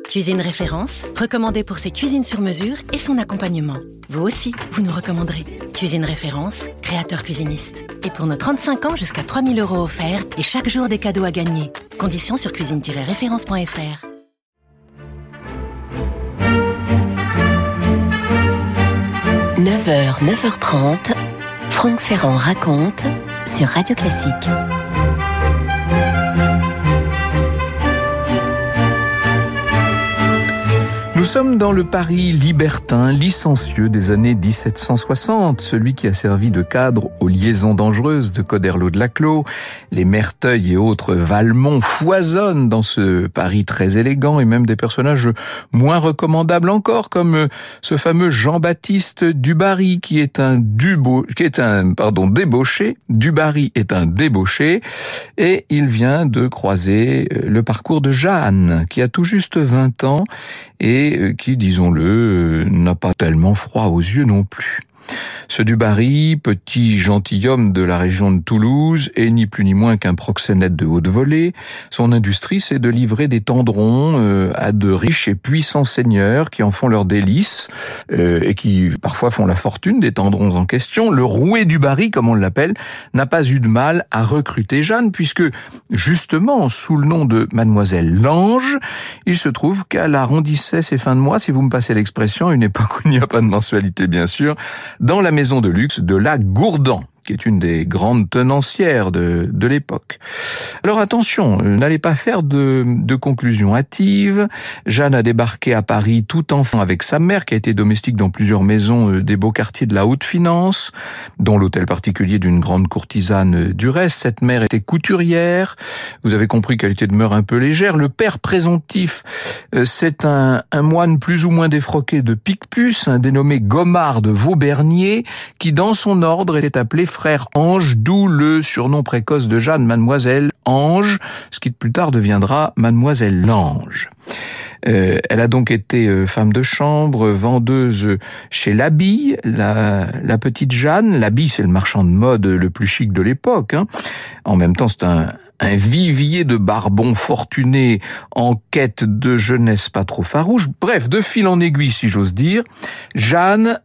Cuisine Référence, recommandée pour ses cuisines sur mesure et son accompagnement. Vous aussi, vous nous recommanderez. Cuisine Référence, créateur cuisiniste. Et pour nos 35 ans, jusqu'à 3 000 € offerts et chaque jour des cadeaux à gagner. Conditions sur cuisine-référence.fr. « 9h, 9h30, Franck Ferrand raconte sur Radio Classique. » Nous sommes dans le Paris libertin, licencieux des années 1760, celui qui a servi de cadre aux liaisons dangereuses de Coderlo de Laclos. Les Merteuil et autres Valmont foisonnent dans ce Paris très élégant, et même des personnages moins recommandables encore, comme ce fameux Jean-Baptiste Dubarry, qui est un débauché. Dubarry est un débauché, et il vient de croiser le parcours de Jeanne, qui a tout juste 20 ans, et qui, disons-le, n'a pas tellement froid aux yeux non plus. Ce Dubarry, petit gentilhomme de la région de Toulouse, est ni plus ni moins qu'un proxénète de haute volée. Son industrie, c'est de livrer des tendrons à de riches et puissants seigneurs qui en font leur délice et qui parfois font la fortune des tendrons en question. Le roué Dubarry, comme on l'appelle, n'a pas eu de mal à recruter Jeanne, puisque justement, sous le nom de Mademoiselle Lange, il se trouve qu'elle arrondissait ses fins de mois, si vous me passez l'expression, à une époque où il n'y a pas de mensualité bien sûr, dans la maison de luxe de la Gourdan, qui est une des grandes tenancières de l'époque. Alors attention, n'allez pas faire de conclusions hâtives. Jeanne a débarqué à Paris tout enfant avec sa mère, qui a été domestique dans plusieurs maisons des beaux quartiers de la haute finance, dont l'hôtel particulier d'une grande courtisane du reste. Cette mère était couturière. Vous avez compris qu'elle était de mœurs un peu légère. Le père présomptif, c'est un moine plus ou moins défroqué de Picpus, un dénommé Gomard de Vaubernier, qui dans son ordre était appelé frère Ange, d'où le surnom précoce de Jeanne, Mademoiselle Ange, ce qui plus tard deviendra Mademoiselle Lange. Elle a donc été femme de chambre, vendeuse chez Labille, la petite Jeanne. Labille, c'est le marchand de mode le plus chic de l'époque. En même temps, c'est un vivier de barbons fortunés en quête de jeunesse pas trop farouche. Bref, de fil en aiguille, si j'ose dire, Jeanne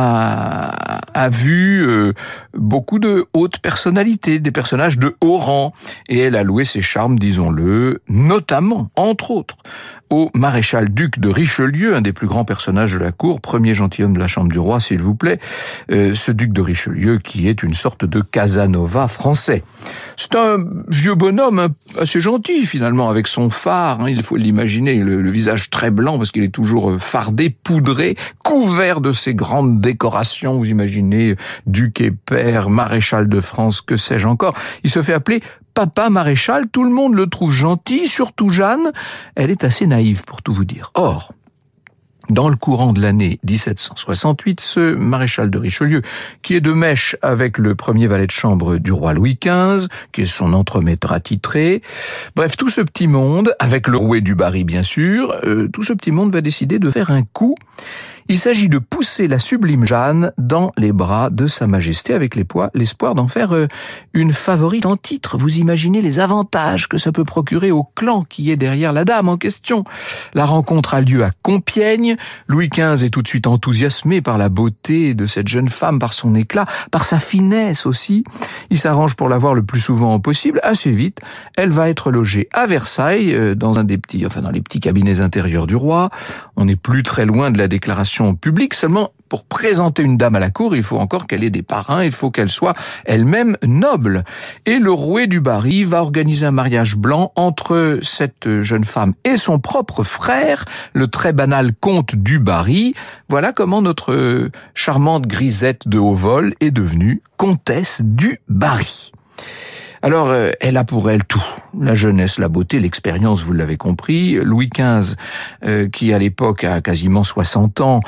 a vu beaucoup de hautes personnalités, des personnages de haut rang, et elle a loué ses charmes, disons-le, notamment, entre autres, au maréchal-duc de Richelieu, un des plus grands personnages de la cour, premier gentilhomme de la chambre du roi, s'il vous plaît, ce duc de Richelieu qui est une sorte de Casanova français. C'est un vieux bonhomme assez gentil finalement, avec son phare, il faut l'imaginer, le visage très blanc parce qu'il est toujours fardé, poudré, couvert de ces grandes décorations, vous imaginez, duc et père, maréchal de France, que sais-je encore. Il se fait appeler Papa Maréchal, tout le monde le trouve gentil, surtout Jeanne, elle est assez naïve pour tout vous dire. Or, dans le courant de l'année 1768, ce maréchal de Richelieu, qui est de mèche avec le premier valet de chambre du roi Louis XV, qui est son entremaître attitré, bref, tout ce petit monde, avec le roué Dubarry bien sûr, tout ce petit monde va décider de faire un coup. Il s'agit de pousser la sublime Jeanne dans les bras de Sa Majesté avec l'espoir d'en faire une favorite en titre. Vous imaginez les avantages que ça peut procurer au clan qui est derrière la dame en question. La rencontre a lieu à Compiègne. Louis XV est tout de suite enthousiasmé par la beauté de cette jeune femme, par son éclat, par sa finesse aussi. Il s'arrange pour la voir le plus souvent possible. Assez vite, elle va être logée à Versailles, dans les petits cabinets intérieurs du roi. On n'est plus très loin de la déclaration publique, seulement pour présenter une dame à la cour, il faut encore qu'elle ait des parrains, il faut qu'elle soit elle-même noble. Et le roué Dubarry va organiser un mariage blanc entre cette jeune femme et son propre frère, le très banal comte Dubarry. Voilà comment notre charmante grisette de haut vol est devenue comtesse Dubarry. Alors, elle a pour elle tout. La jeunesse, la beauté, l'expérience, vous l'avez compris. Louis XV, qui à l'époque a quasiment 60 ans,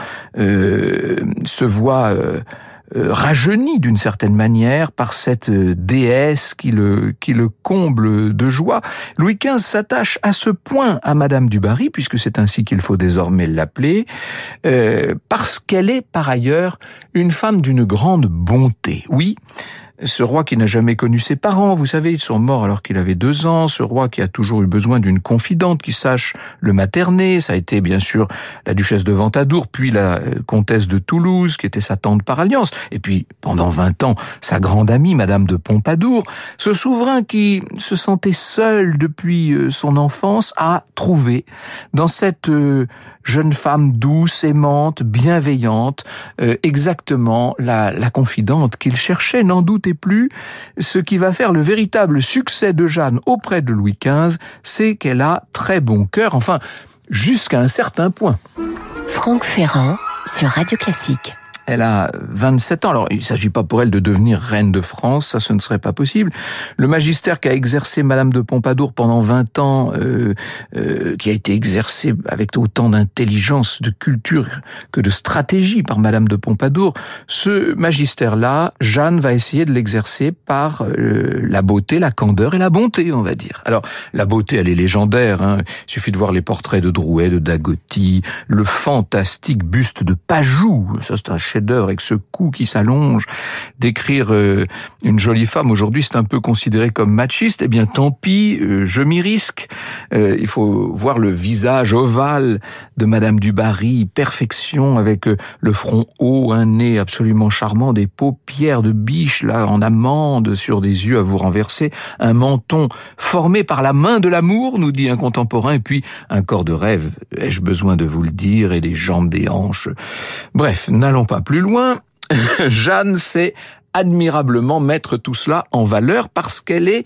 se voit rajeuni d'une certaine manière par cette déesse qui le comble de joie. Louis XV s'attache à ce point à Madame Dubarry, puisque c'est ainsi qu'il faut désormais l'appeler, parce qu'elle est par ailleurs une femme d'une grande bonté. Oui, Ce roi qui n'a jamais connu ses parents, vous savez, ils sont morts alors qu'il avait 2 ans. Ce roi qui a toujours eu besoin d'une confidente qui sache le materner. Ça a été bien sûr la duchesse de Ventadour, puis la comtesse de Toulouse, qui était sa tante par alliance. Et puis, pendant 20 ans, sa grande amie, Madame de Pompadour. Ce souverain qui se sentait seul depuis son enfance a trouvé dans cette jeune femme douce, aimante, bienveillante, exactement la confidente qu'il cherchait, n'en doutez plus. Ce qui va faire le véritable succès de Jeanne auprès de Louis XV, c'est qu'elle a très bon cœur, enfin, jusqu'à un certain point. Franck Ferrand sur Radio Classique. Elle a 27 ans. Alors, il ne s'agit pas pour elle de devenir reine de France, ça, ce ne serait pas possible. Le magistère qu'a exercé Madame de Pompadour pendant 20 ans, qui a été exercé avec autant d'intelligence, de culture que de stratégie par Madame de Pompadour, ce magistère-là, Jeanne va essayer de l'exercer par la beauté, la candeur et la bonté, on va dire. Alors, la beauté, elle est légendaire, hein. Il suffit de voir les portraits de Drouet, de Dagoty, le fantastique buste de Pajou, ça c'est un chef-d'œuvre avec ce cou qui s'allonge. D'écrire une jolie femme aujourd'hui, c'est un peu considéré comme machiste. Eh bien, tant pis, je m'y risque. Il faut voir le visage ovale de Madame du Barry, perfection, avec le front haut, un nez absolument charmant, des paupières de biche là en amande sur des yeux à vous renverser, un menton formé par la main de l'amour, nous dit un contemporain, et puis un corps de rêve, ai-je besoin de vous le dire, et des jambes, des hanches. Bref, n'allons pas plus loin. Jeanne sait admirablement mettre tout cela en valeur parce qu'elle est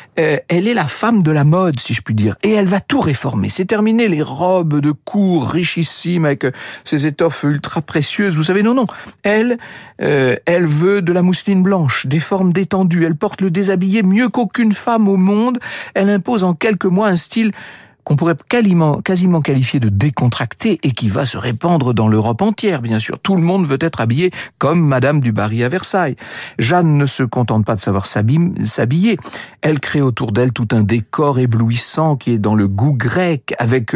la femme de la mode, si je puis dire, et elle va tout réformer. C'est terminé les robes de cour richissimes avec ces étoffes ultra précieuses, vous savez, non. Elle veut de la mousseline blanche, des formes détendues, elle porte le déshabillé mieux qu'aucune femme au monde, elle impose en quelques mois un style qu'on pourrait quasiment qualifier de décontracté et qui va se répandre dans l'Europe entière, bien sûr. Tout le monde veut être habillé comme Madame du Barry à Versailles. Jeanne ne se contente pas de savoir s'habiller. Elle crée autour d'elle tout un décor éblouissant qui est dans le goût grec, avec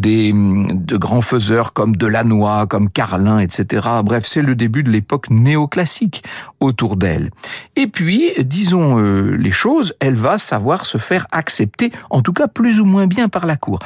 de grands faiseurs comme Delannoy, comme Carlin, etc. Bref, c'est le début de l'époque néoclassique autour d'elle. Et puis, disons les choses, elle va savoir se faire accepter, en tout cas plus ou moins bien par la cour.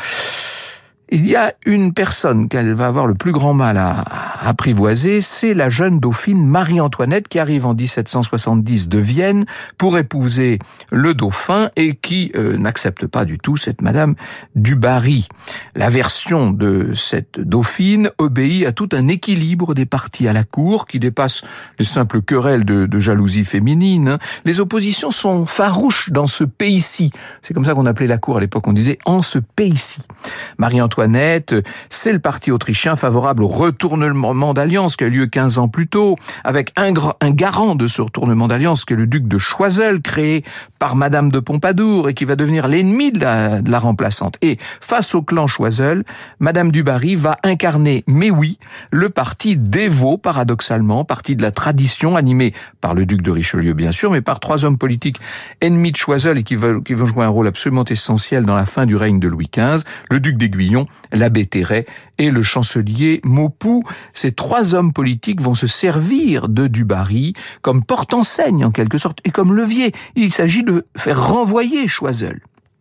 Il y a une personne qu'elle va avoir le plus grand mal à apprivoiser, c'est la jeune dauphine Marie-Antoinette qui arrive en 1770 de Vienne pour épouser le dauphin et qui n'accepte pas du tout cette Madame du Barry. La version de cette dauphine obéit à tout un équilibre des partis à la cour qui dépasse les simples querelles de jalousie féminine. Les oppositions sont farouches dans ce pays-ci. C'est comme ça qu'on appelait la cour à l'époque, on disait « en ce pays-ci ». Marie-Antoinette, c'est le parti autrichien favorable au retournement d'alliance qui a eu lieu 15 ans plus tôt, avec un garant de ce retournement d'alliance qui est le duc de Choiseul, créé par Madame de Pompadour et qui va devenir l'ennemi de la remplaçante. Et face au clan Choiseul, Madame du Barry va incarner, mais oui, le parti dévot, paradoxalement, parti de la tradition, animé par le duc de Richelieu, bien sûr, mais par 3 hommes politiques ennemis de Choiseul et qui vont jouer un rôle absolument essentiel dans la fin du règne de Louis XV, le duc d'Aiguillon, l'abbé Terray et le chancelier Maupoux. Ces 3 hommes politiques vont se servir de du Barry comme porte-enseigne en quelque sorte et comme levier. Il s'agit de faire renvoyer Choiseul.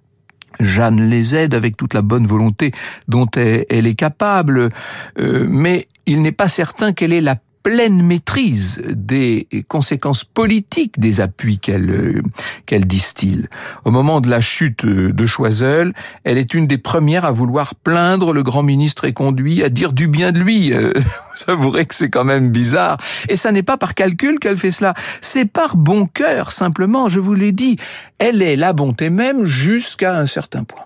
Jeanne les aide avec toute la bonne volonté dont elle est capable, mais il n'est pas certain qu'elle ait la pleine maîtrise des conséquences politiques des appuis qu'elle distille. Au moment de la chute de Choiseul, elle est une des premières à vouloir plaindre le grand ministre éconduit, à dire du bien de lui. Vous avouerez que c'est quand même bizarre. Et ça n'est pas par calcul qu'elle fait cela, c'est par bon cœur, simplement, je vous l'ai dit. Elle est la bonté même jusqu'à un certain point.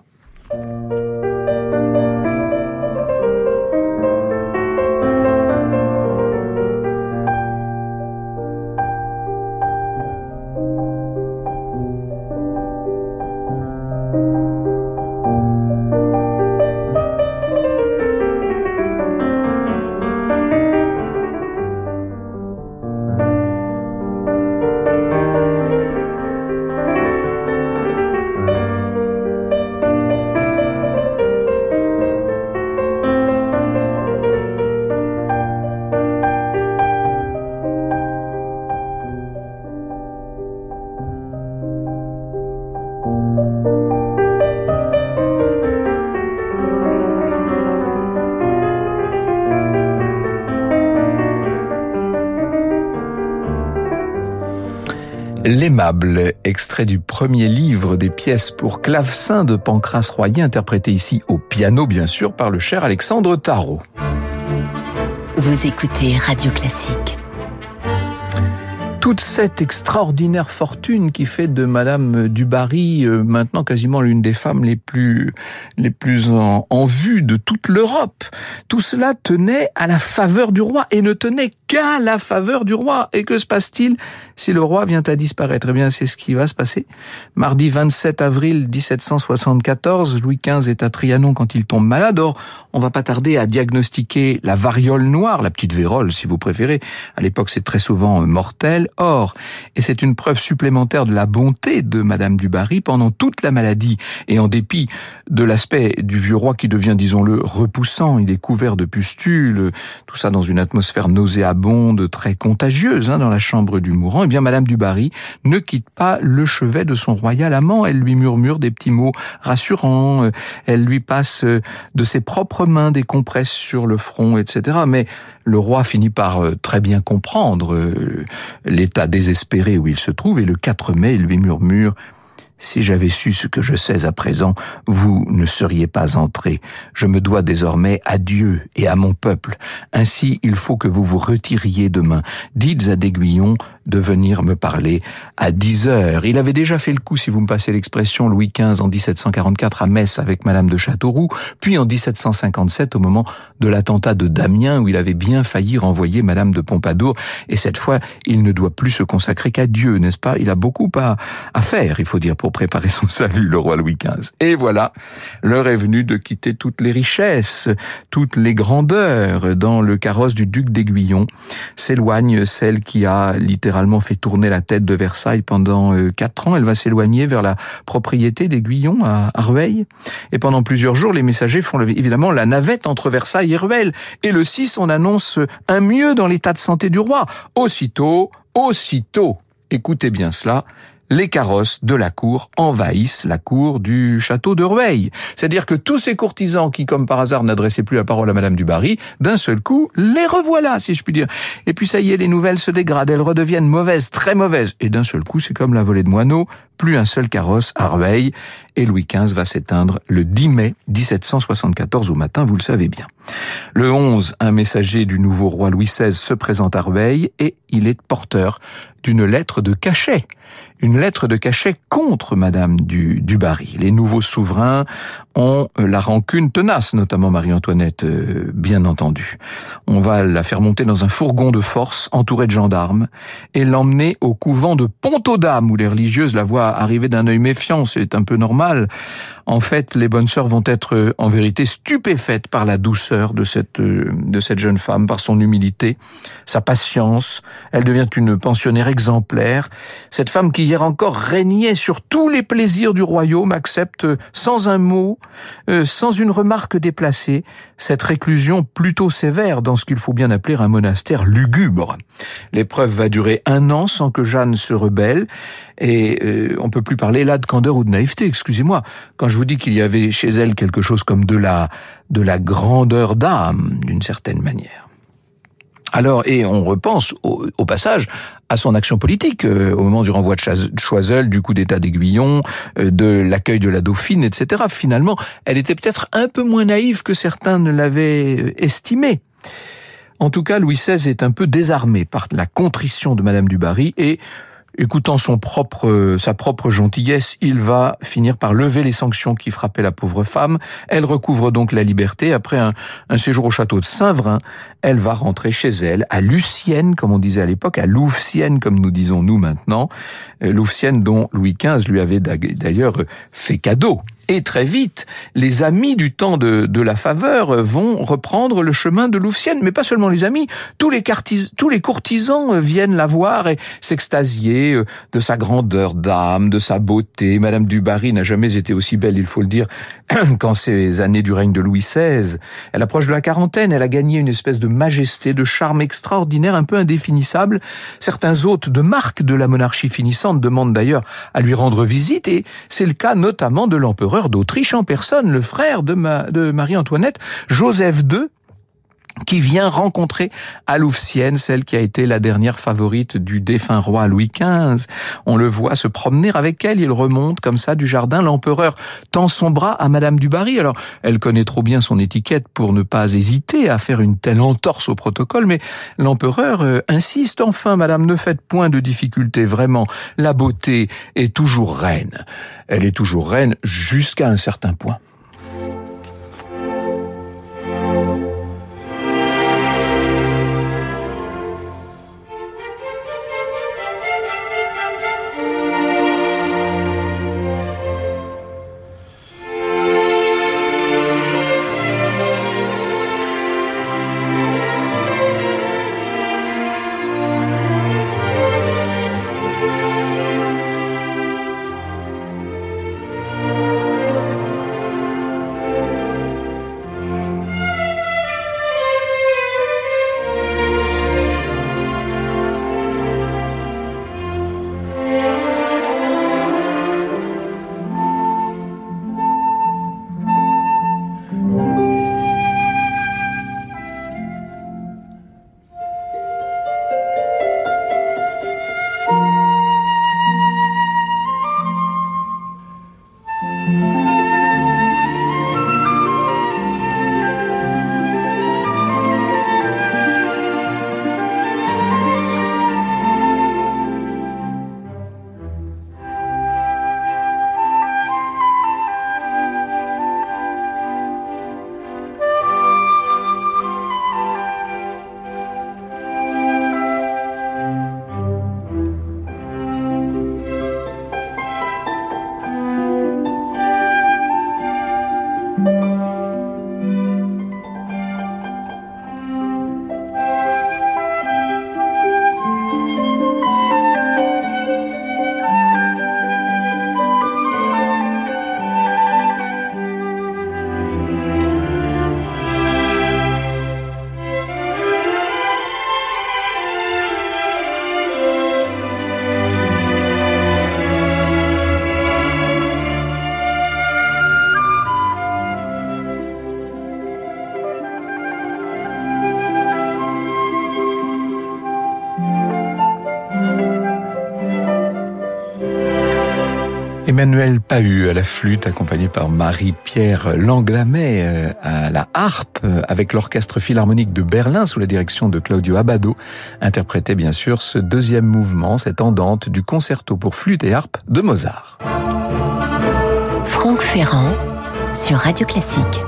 L'Aimable, extrait du premier livre des pièces pour clavecin de Pancrace Royer, interprété ici au piano, bien sûr, par le cher Alexandre Tarot. Vous écoutez Radio Classique. Toute cette extraordinaire fortune qui fait de Madame du Barry maintenant quasiment l'une des femmes les plus en vue de toute l'Europe. Tout cela tenait à la faveur du roi et ne tenait qu'à la faveur du roi. Et que se passe-t-il si le roi vient à disparaître? Eh bien, c'est ce qui va se passer. Mardi 27 avril 1774, Louis XV est à Trianon quand il tombe malade. Or, on va pas tarder à diagnostiquer la variole noire, la petite vérole si vous préférez. À l'époque, c'est très souvent mortel. Or, et c'est une preuve supplémentaire de la bonté de Madame du Barry, pendant toute la maladie, et en dépit de l'aspect du vieux roi qui devient, disons-le, repoussant, il est couvert de pustules, tout ça dans une atmosphère nauséabonde, très contagieuse, dans la chambre du mourant, eh bien Madame du Barry ne quitte pas le chevet de son royal amant, elle lui murmure des petits mots rassurants, elle lui passe de ses propres mains des compresses sur le front, etc. Mais le roi finit par très bien comprendre l'état désespéré où il se trouve, et le 4 mai, il lui murmure « Si j'avais su ce que je sais à présent, vous ne seriez pas entré. Je me dois désormais à Dieu et à mon peuple. Ainsi, il faut que vous vous retiriez demain. Dites à d'Aiguillon de venir me parler à 10 heures. » Il avait déjà fait le coup, si vous me passez l'expression, Louis XV en 1744 à Metz avec Madame de Châteauroux, puis en 1757 au moment de l'attentat de Damiens où il avait bien failli renvoyer Madame de Pompadour. Et cette fois, il ne doit plus se consacrer qu'à Dieu, n'est-ce pas? Il a beaucoup à faire, il faut dire, pour préparer son salut, le roi Louis XV. Et voilà, l'heure est venue de quitter toutes les richesses, toutes les grandeurs. Dans le carrosse du duc d'Aiguillon s'éloigne celle qui a littéralement fait tourner la tête de Versailles pendant 4 ans. Elle va s'éloigner vers la propriété d'Aiguillon à Rueil. Et pendant plusieurs jours, les messagers font évidemment la navette entre Versailles et Rueil. Et le 6, on annonce un mieux dans l'état de santé du roi. Aussitôt, écoutez bien cela, les carrosses de la cour envahissent la cour du château de Rueil. C'est-à-dire que tous ces courtisans qui, comme par hasard, n'adressaient plus la parole à Madame du Barry, d'un seul coup, les revoilà, si je puis dire. Et puis ça y est, les nouvelles se dégradent, elles redeviennent mauvaises, très mauvaises. Et d'un seul coup, c'est comme la volée de moineaux, plus un seul carrosse à Rueil. Et Louis XV va s'éteindre le 10 mai 1774 au matin, vous le savez bien. Le 11, un messager du nouveau roi Louis XVI se présente à Rueil et il est porteur d'une lettre de cachet. Une lettre de cachet contre Madame du Barry. Les nouveaux souverains ont la rancune tenace, notamment Marie-Antoinette, bien entendu. On va la faire monter dans un fourgon de force entouré de gendarmes et l'emmener au couvent de Pont-aux-Dames où les religieuses la voient arriver d'un œil méfiant, c'est un peu normal. En fait, les bonnes sœurs vont être en vérité stupéfaites par la douceur de cette jeune femme, par son humilité, sa patience. Elle devient une pensionnaire exemplaire. Cette femme qui hier encore régnait sur tous les plaisirs du royaume accepte sans un mot, sans une remarque déplacée, cette réclusion plutôt sévère dans ce qu'il faut bien appeler un monastère lugubre. L'épreuve va durer 1 an sans que Jeanne se rebelle et on peut plus parler là de candeur ou de naïveté, excusez-moi. Quand je vous dis qu'il y avait chez elle quelque chose comme de la grandeur d'âme, d'une certaine manière. Alors, et on repense au passage à son action politique, au moment du renvoi de Choiseul, du coup d'état d'Aiguillon, de l'accueil de la Dauphine, etc. Finalement, elle était peut-être un peu moins naïve que certains ne l'avaient estimé. En tout cas, Louis XVI est un peu désarmé par la contrition de Madame du Barry et écoutant sa propre gentillesse, il va finir par lever les sanctions qui frappaient la pauvre femme. Elle recouvre donc la liberté. Après un séjour au château de Saint-Vrain, elle va rentrer chez elle, à Lucienne, comme on disait à l'époque, à Louvciennes, comme nous disons nous maintenant. Louvciennes dont Louis XV lui avait d'ailleurs fait cadeau. Et très vite, les amis du temps de la faveur vont reprendre le chemin de Louvciennes. Mais pas seulement les amis, tous les courtisans viennent la voir et s'extasier de sa grandeur d'âme, de sa beauté. Madame du Barry n'a jamais été aussi belle, il faut le dire, qu'en ces années du règne de Louis XVI. Elle approche de la quarantaine, elle a gagné une espèce de majesté, de charme extraordinaire, un peu indéfinissable. Certains hôtes de marque de la monarchie finissante demandent d'ailleurs à lui rendre visite et c'est le cas notamment de l'empereur d'Autriche en personne, le frère de Marie-Antoinette, Joseph II, qui vient rencontrer Aloufsienne, celle qui a été la dernière favorite du défunt roi Louis XV. On le voit se promener avec elle, il remonte comme ça du jardin, l'empereur tend son bras à Madame du Barry. Alors, elle connaît trop bien son étiquette pour ne pas hésiter à faire une telle entorse au protocole, mais l'empereur insiste, enfin, Madame, ne faites point de difficultés, vraiment, la beauté est toujours reine. Elle est toujours reine jusqu'à un certain point. Emmanuel Pahud à la flûte, accompagné par Marie-Pierre Langlamet à la harpe, avec l'Orchestre Philharmonique de Berlin sous la direction de Claudio Abbado, interprétait bien sûr ce deuxième mouvement, cette andante du concerto pour flûte et harpe de Mozart. Franck Ferrand sur Radio Classique.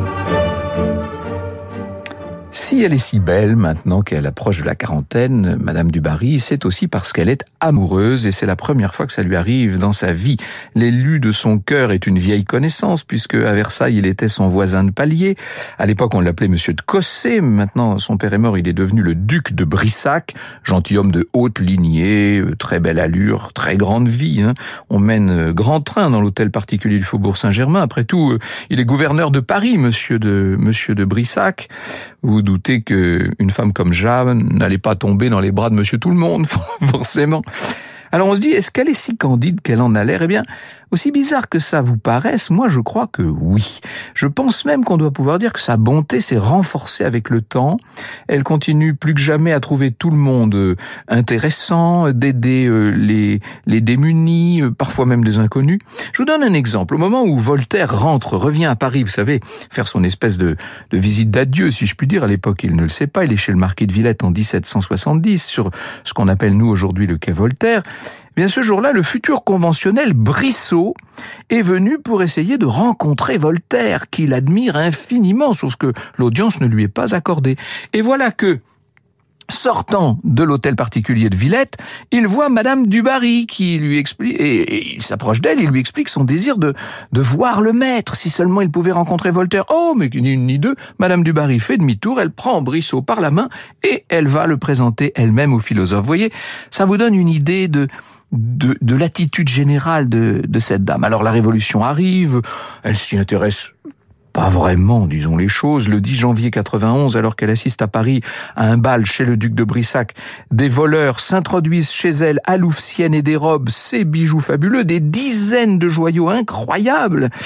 Si elle est si belle maintenant qu'elle approche de la quarantaine, Madame du Barry, c'est aussi parce qu'elle est amoureuse et c'est la première fois que ça lui arrive dans sa vie. L'élu de son cœur est une vieille connaissance puisque à Versailles, il était son voisin de palier. À l'époque, on l'appelait Monsieur de Cossé. Maintenant, son père est mort, il est devenu le duc de Brissac, gentilhomme de haute lignée, très belle allure, très grande vie. On mène grand train dans l'hôtel particulier du Faubourg Saint-Germain. Après tout, il est gouverneur de Paris, Monsieur de Brissac. Vous doutez qu'une femme comme Jeanne n'allait pas tomber dans les bras de Monsieur Tout-le-Monde, forcément. Alors on se dit, est-ce qu'elle est si candide qu'elle en a l'air ? Eh bien, aussi bizarre que ça vous paraisse, moi je crois que oui. Je pense même qu'on doit pouvoir dire que sa bonté s'est renforcée avec le temps. Elle continue plus que jamais à trouver tout le monde intéressant, d'aider les démunis, parfois même des inconnus. Je vous donne un exemple. Au moment où Voltaire revient à Paris, vous savez, faire son espèce de visite d'adieu, si je puis dire. À l'époque, il ne le sait pas. Il est chez le marquis de Villette en 1770, sur ce qu'on appelle nous aujourd'hui le quai Voltaire. Eh bien, ce jour-là, le futur conventionnel Brissot est venu pour essayer de rencontrer Voltaire, qu'il admire infiniment, sauf que l'audience ne lui est pas accordée. Et voilà que, sortant de l'hôtel particulier de Villette, il voit Madame du Barry qui lui explique, et il s'approche d'elle, il lui explique son désir de voir le maître, si seulement il pouvait rencontrer Voltaire. Oh, mais ni une ni deux, Madame du Barry fait demi-tour, elle prend Brissot par la main et elle va le présenter elle-même au philosophe. Vous voyez, ça vous donne une idée de l'attitude générale de cette dame. Alors la Révolution arrive, elle s'y intéresse pas vraiment, disons les choses. Le 10 janvier 91, alors qu'elle assiste à Paris à un bal chez le duc de Brissac, des voleurs s'introduisent chez elle à Louvciennes et dérobent ses bijoux fabuleux, des dizaines de joyaux incroyables.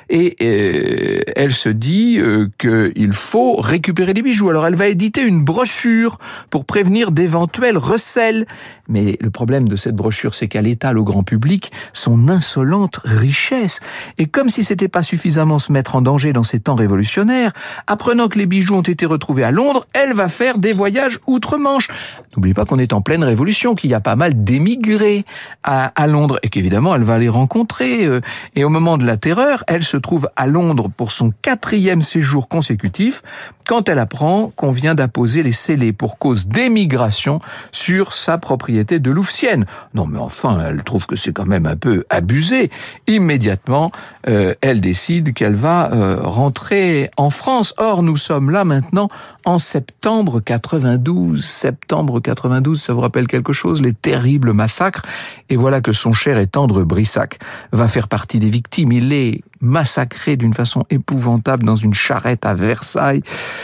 et elle se dit qu'il faut récupérer les bijoux. Alors elle va éditer une brochure pour prévenir d'éventuels recels. Mais le problème de cette brochure, c'est qu'elle étale au grand public son insolente richesse. Et comme si c'était pas suffisamment se mettre en danger dans ces temps révolutionnaires, apprenant que les bijoux ont été retrouvés à Londres, elle va faire des voyages outre-Manche. N'oublie pas qu'on est en pleine révolution, qu'il y a pas mal d'émigrés à Londres et qu'évidemment elle va les rencontrer. Et au moment de la terreur, elle se trouve à Londres pour son 4e séjour consécutif quand elle apprend qu'on vient d'apposer les scellés pour cause d'émigration sur sa propriété de Louvciennes. Non mais enfin, elle trouve que c'est quand même un peu abusé. Immédiatement, elle décide qu'elle va rentrer en France. Or, nous sommes là maintenant en septembre 92. Septembre 92, ça vous rappelle quelque chose? Les terribles massacres. Et voilà que son cher et tendre Brissac va faire partie des victimes. Il est massacré d'une façon épouvantable dans une charrette à Versailles.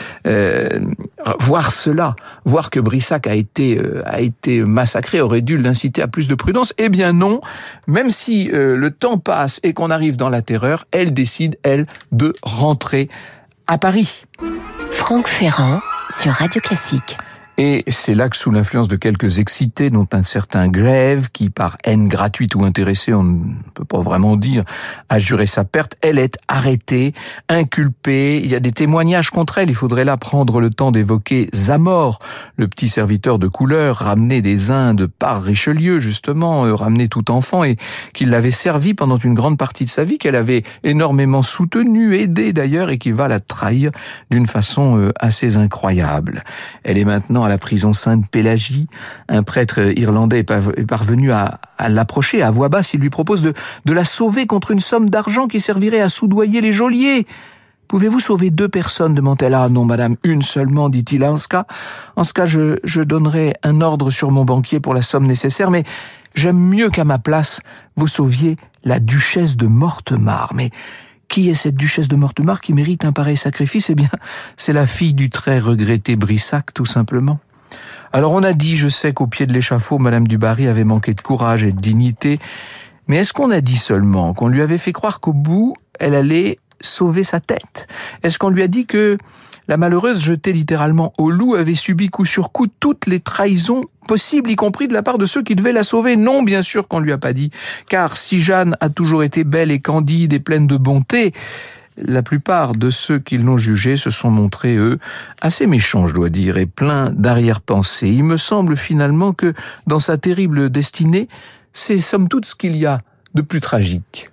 Voir cela, voir que Brissac a été massacré aurait dû l'inciter à plus de prudence. Eh bien non, même si le temps passe et qu'on arrive dans la terreur, elle décide, elle, de rentrer à Paris. Franck Ferrand sur Radio Classique. Et c'est là que, sous l'influence de quelques excités, dont un certain Grève, qui par haine gratuite ou intéressée, on ne peut pas vraiment dire, a juré sa perte, elle est arrêtée, inculpée. Il y a des témoignages contre elle. Il faudrait là prendre le temps d'évoquer Zamore, le petit serviteur de couleur, ramené des Indes par Richelieu, justement, ramené tout enfant, et qui l'avait servi pendant une grande partie de sa vie, qu'elle avait énormément soutenu, aidé d'ailleurs, et qui va la trahir d'une façon assez incroyable. Elle est maintenant à la prison Sainte-Pélagie. Un prêtre irlandais est parvenu à l'approcher à voix basse. Il lui propose de la sauver contre une somme d'argent qui servirait à soudoyer les geôliers. « Pouvez-vous sauver 2 personnes ?» demande-t-elle. « Ah non, madame, une seulement, dit-il. En ce cas, je donnerai un ordre sur mon banquier pour la somme nécessaire, mais j'aime mieux qu'à ma place, vous sauviez la duchesse de Mortemart. » Mais qui est cette duchesse de Mortemart qui mérite un pareil sacrifice? Eh bien, c'est la fille du très regretté Brissac, tout simplement. Alors on a dit, je sais qu'au pied de l'échafaud, Madame du Barry avait manqué de courage et de dignité, mais est-ce qu'on a dit seulement qu'on lui avait fait croire qu'au bout, elle allait sauver sa tête? Est-ce qu'on lui a dit que la malheureuse, jetée littéralement au loup, avait subi coup sur coup toutes les trahisons possibles, y compris de la part de ceux qui devaient la sauver? Non, bien sûr qu'on lui a pas dit, car si Jeanne a toujours été belle et candide et pleine de bonté, la plupart de ceux qui l'ont jugée se sont montrés, eux, assez méchants, je dois dire, et pleins d'arrière-pensée. Il me semble finalement que, dans sa terrible destinée, c'est somme toute ce qu'il y a de plus tragique.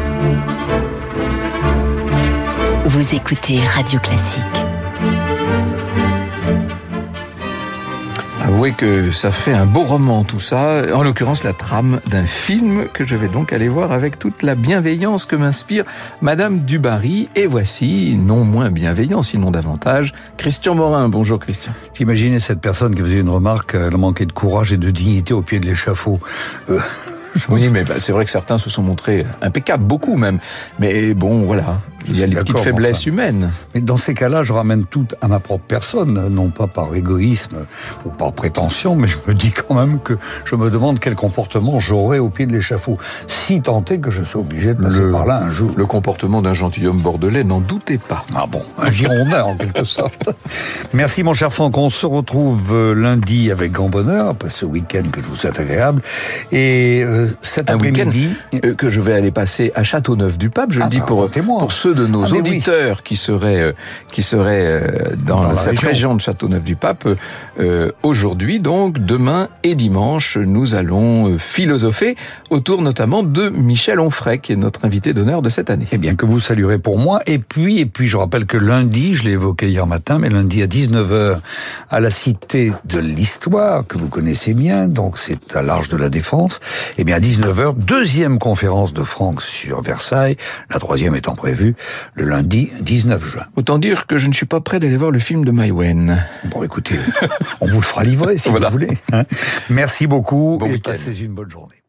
Vous écoutez Radio Classique. Avouez que ça fait un beau roman tout ça, en l'occurrence la trame d'un film que je vais donc aller voir avec toute la bienveillance que m'inspire Madame du Barry. Et voici, non moins bienveillant, sinon davantage, Christian Morin. Bonjour Christian. J'imaginais cette personne qui faisait une remarque, elle manquait de courage et de dignité au pied de l'échafaud. Oui, mais c'est vrai que certains se sont montrés impeccables, beaucoup même. Mais bon, voilà, il y a les petites faiblesses humaines. Mais dans ces cas-là, je ramène tout à ma propre personne, non pas par égoïsme ou par prétention, mais je me dis quand même que je me demande quel comportement j'aurai au pied de l'échafaud, si tant est que je sois obligé de passer par là un jour. Le comportement d'un gentilhomme bordelais, n'en doutez pas. Ah bon, un Girondin en quelque sorte. Merci mon cher Franck, on se retrouve lundi avec grand bonheur, après ce week-end que je vous souhaite agréable. Et cet après-midi que je vais aller passer à Châteauneuf-du-Pape, je le dis pour ceux de nos auditeurs qui seraient dans cette région de Châteauneuf-du-Pape. Aujourd'hui, donc, demain et dimanche, nous allons philosopher autour notamment de Michel Onfray, qui est notre invité d'honneur de cette année. Eh bien, que vous saluerez pour moi. Et puis, je rappelle que lundi, je l'ai évoqué hier matin, mais lundi à 19h, à la Cité de l'Histoire, que vous connaissez bien, donc c'est à l'Arche de la Défense. Eh bien, à 19h, deuxième conférence de Franck sur Versailles, la troisième étant prévue le lundi 19 juin. Autant dire que je ne suis pas prêt d'aller voir le film de Maïwenn. Bon, écoutez, on vous le fera livrer si vous voulez. Merci beaucoup et passez une bonne journée.